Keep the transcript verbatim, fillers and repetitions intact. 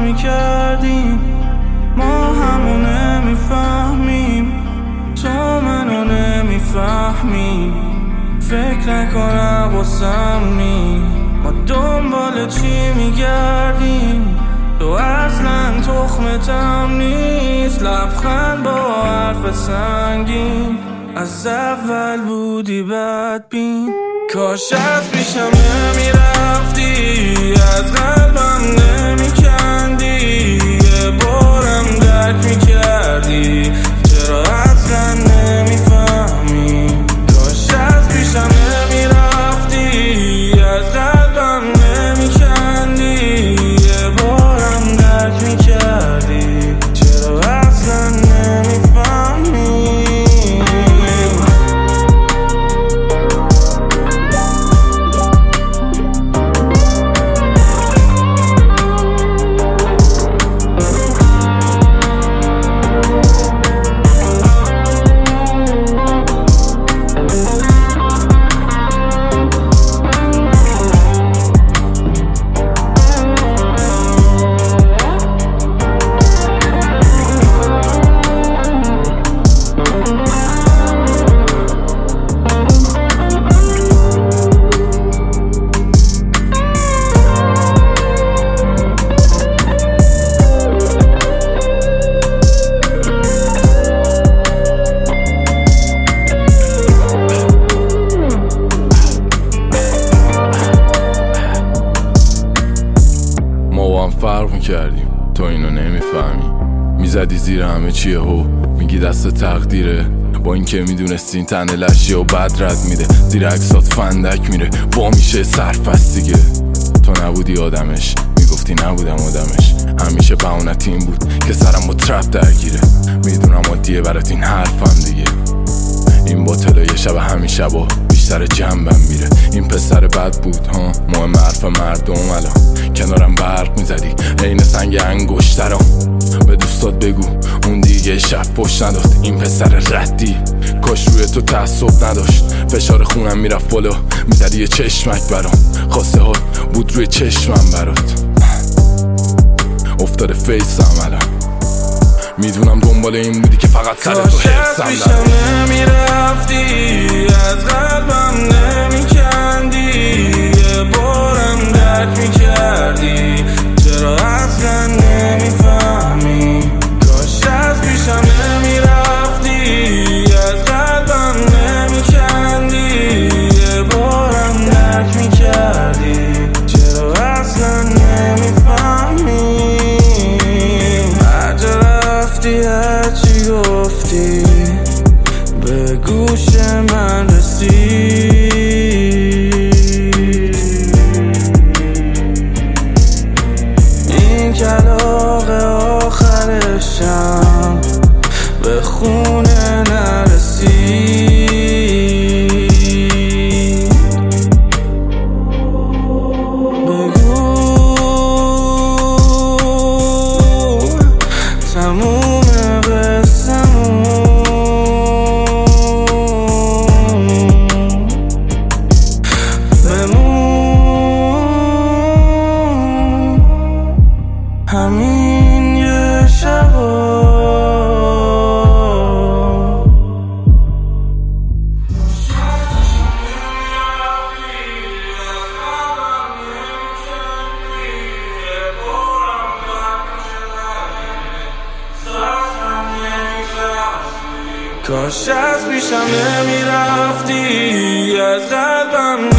نمیکردیم، ما همو نمیفهمیم، تو منو نمیفهمی. فکر نکنم قسمی، ما دنبال چی میگردیم، تو اصلا تخمتم نیست. لبخند با حرف سنگین، از اول بودی بدبین. کاش از پیشم نمیرفتی، از قلبم نمیکندی، یه بارم درک میکردی، چرا اصلا نمیفهمی. کاش از پیشم نمیرفتی، از قلبم نمیکندی، یه بارم درک میکردی، چرا اصلا نمیفهمی. فرق میکردیم، تو اینو نمیفهمی. میزدی زیر همه چیه هو، میگی دست تقدیره، با اینکه میدونستی این تنه لشیه و بد رد میده، زیر عکسات فندک میره، با میشه سرپس دیگه. تو نبودی آدمش، میگفتی نبودم آدمش، همیشه بهونت این بود که سرم با ترپ درگیره. میدونم عادیه برات این حرفم دیگه، این باطلا یه شب همین شبا بیشتر جنبم میره. این پسر بد بود ها، مهم حرف مردم الان کنارم برق میزدی عین سنگ انگشترام. به دوستات بگو اون دیگه شب پشت نداشت، این پسر ردی کاش روی تو تعصب نداشت. فشار خونم میرفت بالا، میزدی یه چشمک برام، خواسته ها بود روی چشمم برات. افتاده فیسم الان، میدونم دنبال این بودی که فقط سر تو حرسم کاش از پیشم نمیرفتی، از قلبم نمیکندی، یه بارم درک میکردی، چرا اصلا نمیفهمی. کاش از پیشم نمیرفتی، از قلبم نمیکندی، یه بارم درک میکردی، چرا اصلا نمیفهمی. هرچی گفتی به گوش من رسید، این کلاغ آخرشم به خونه نرسید. بگو تموم همین یه شبا. کاش از پیشم نمیرفتی، از قلبم